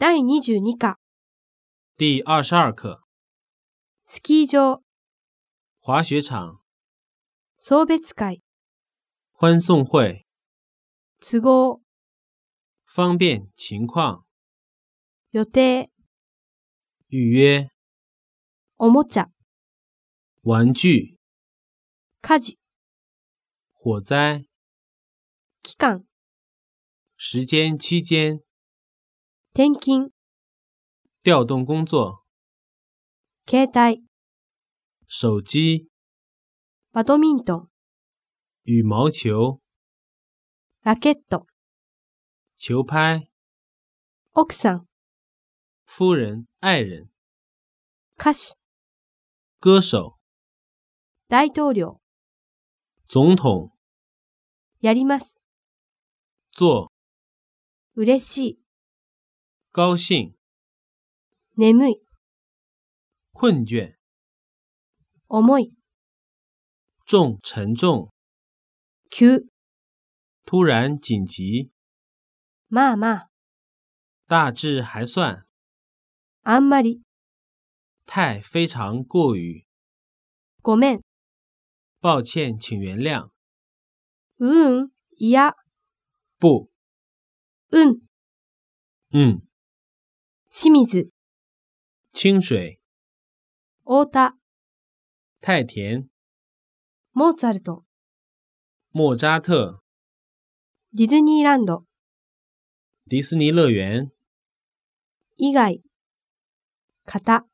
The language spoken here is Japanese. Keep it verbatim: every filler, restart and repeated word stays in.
だいにじゅうに課第二十二课スキー場滑雪场送別会欢送会都合方便情况予定预约おもちゃ玩具火事火灾期間时间期间転勤调动工作携帯手机バドミントン羽毛球ラケット球拍奥さん夫人爱人歌手歌手大統領总统やります做嬉しい高兴眠い困倦重い重沉重急突然紧急まあまあ大致还算あんまり太非常过于ごめん抱歉请原谅うーんいや不うん嗯清水清水太田太田モーツァルト莫扎特ディズニーランド迪士尼乐园以外型